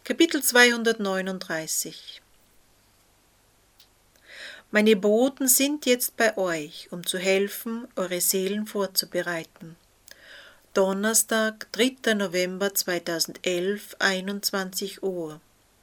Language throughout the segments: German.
Kapitel 239. Meine Boten sind jetzt bei euch, um zu helfen, eure Seelen vorzubereiten. Donnerstag, 3. November 2011, 21 Uhr.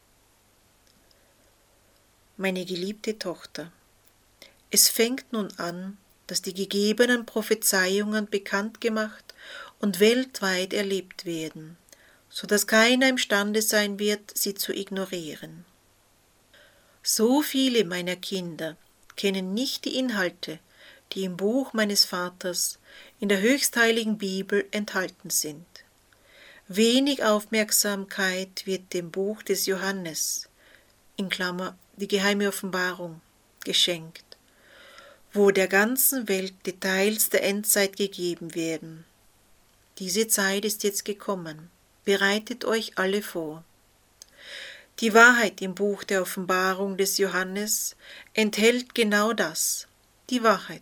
Meine geliebte Tochter, es fängt nun an, dass die gegebenen Prophezeiungen bekannt gemacht und weltweit erlebt werden, so dass keiner imstande sein wird, sie zu ignorieren. So viele meiner Kinder kennen nicht die Inhalte, die im Buch meines Vaters, in der höchstheiligen Bibel enthalten sind. Wenig Aufmerksamkeit wird dem Buch des Johannes, in Klammer die geheime Offenbarung, geschenkt, wo der ganzen Welt Details der Endzeit gegeben werden. Diese Zeit ist jetzt gekommen. Bereitet euch alle vor. Die Wahrheit im Buch der Offenbarung des Johannes enthält genau das, die Wahrheit.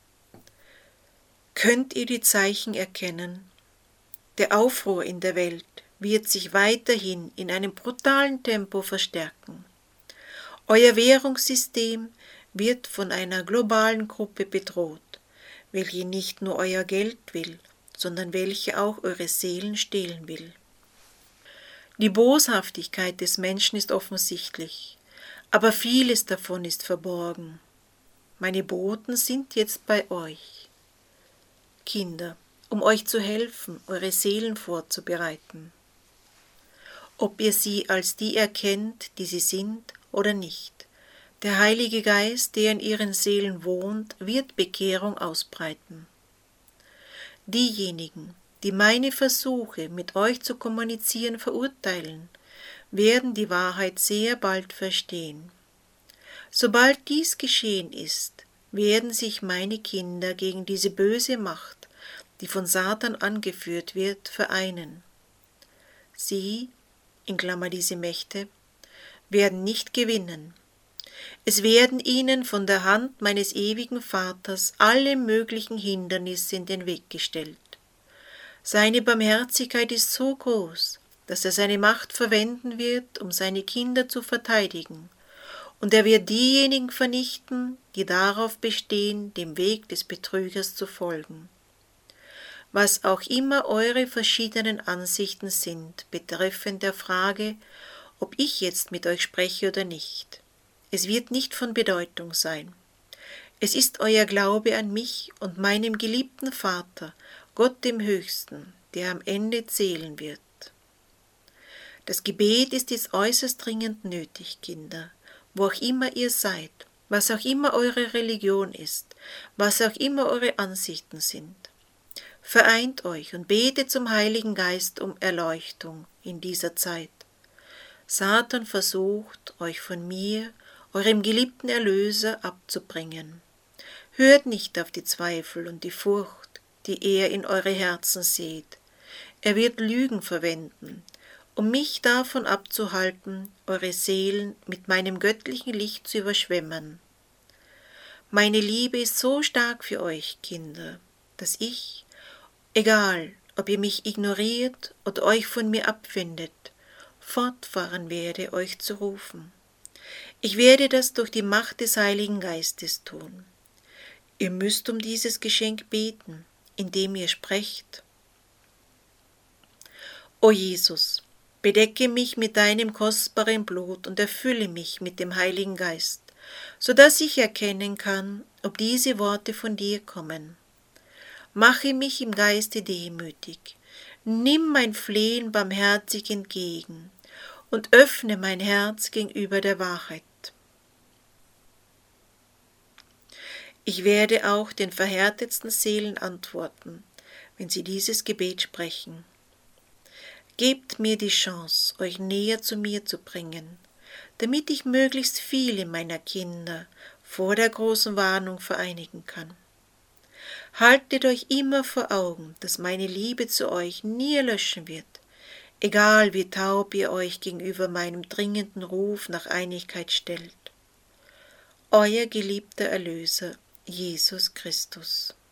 Könnt ihr die Zeichen erkennen? Der Aufruhr in der Welt wird sich weiterhin in einem brutalen Tempo verstärken. Euer Währungssystem wird von einer globalen Gruppe bedroht, welche nicht nur euer Geld will, sondern welche auch eure Seelen stehlen will. Die Boshaftigkeit des Menschen ist offensichtlich, aber vieles davon ist verborgen. Meine Boten sind jetzt bei euch, Kinder, um euch zu helfen, eure Seelen vorzubereiten. Ob ihr sie als die erkennt, die sie sind, oder nicht, der Heilige Geist, der in ihren Seelen wohnt, wird Bekehrung ausbreiten. Diejenigen, die meine Versuche, mit euch zu kommunizieren, verurteilen, werden die Wahrheit sehr bald verstehen. Sobald dies geschehen ist, werden sich meine Kinder gegen diese böse Macht, die von Satan angeführt wird, vereinen. Sie, in Klammer diese Mächte, werden nicht gewinnen. Es werden ihnen von der Hand meines ewigen Vaters alle möglichen Hindernisse in den Weg gestellt. Seine Barmherzigkeit ist so groß, dass er seine Macht verwenden wird, um seine Kinder zu verteidigen, und er wird diejenigen vernichten, die darauf bestehen, dem Weg des Betrügers zu folgen. Was auch immer eure verschiedenen Ansichten sind betreffend der Frage, ob ich jetzt mit euch spreche oder nicht, es wird nicht von Bedeutung sein. Es ist euer Glaube an mich und meinem geliebten Vater, Gott dem Höchsten, der am Ende zählen wird. Das Gebet ist jetzt äußerst dringend nötig, Kinder, wo auch immer ihr seid, was auch immer eure Religion ist, was auch immer eure Ansichten sind. Vereint euch und betet zum Heiligen Geist um Erleuchtung in dieser Zeit. Satan versucht, euch von mir, eurem geliebten Erlöser, abzubringen. Hört nicht auf die Zweifel und die Furcht, die er in eure Herzen sät. Er wird Lügen verwenden, um mich davon abzuhalten, eure Seelen mit meinem göttlichen Licht zu überschwemmen. Meine Liebe ist so stark für euch, Kinder, dass ich, egal ob ihr mich ignoriert oder euch von mir abwendet, fortfahren werde, euch zu rufen. Ich werde das durch die Macht des Heiligen Geistes tun. Ihr müsst um dieses Geschenk beten, indem ihr sprecht: O Jesus, bedecke mich mit deinem kostbaren Blut und erfülle mich mit dem Heiligen Geist, so dass ich erkennen kann, ob diese Worte von dir kommen. Mache mich im Geiste demütig, nimm mein Flehen barmherzig entgegen und öffne mein Herz gegenüber der Wahrheit. Ich werde auch den verhärtetsten Seelen antworten, wenn sie dieses Gebet sprechen. Gebt mir die Chance, euch näher zu mir zu bringen, damit ich möglichst viele meiner Kinder vor der großen Warnung vereinigen kann. Haltet euch immer vor Augen, dass meine Liebe zu euch nie erlöschen wird, egal wie taub ihr euch gegenüber meinem dringenden Ruf nach Einigkeit stellt. Euer geliebter Erlöser, Jesus Christus.